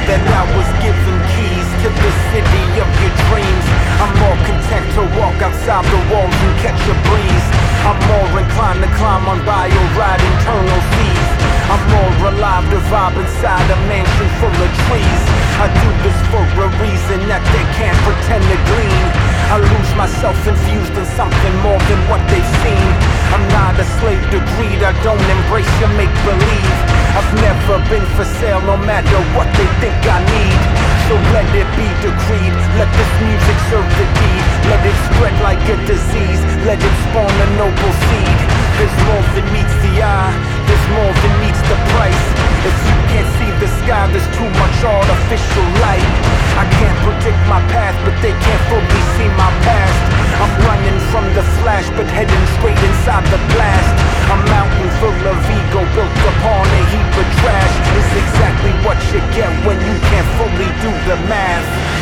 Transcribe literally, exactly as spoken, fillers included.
that I was given keys to the city of your dreams. I'm more content to walk outside the walls and catch a breeze. I'm more inclined to climb on by or ride internal seas. I'm more alive to vibe inside a mansion full of trees. I do this for a reason that they can't pretend to glean. I lose myself infused in something more than what they've seen. I'm not a slave to greed, I don't embrace your make-believe. I've never been for sale no matter what they think I need. So let it be decreed, let this music serve the deed. Let it spread like a disease, let it spawn a noble seed. There's more than meets the eye, there's more than meets the price. If you can't see the sky, there's too much artificial light. I can't predict my path, but they can't fully see my past. I'm running from the flash, but heading straight inside the blast. A mountain full of ego built upon a heap of trash is exactly what you get when you can't fully do the math.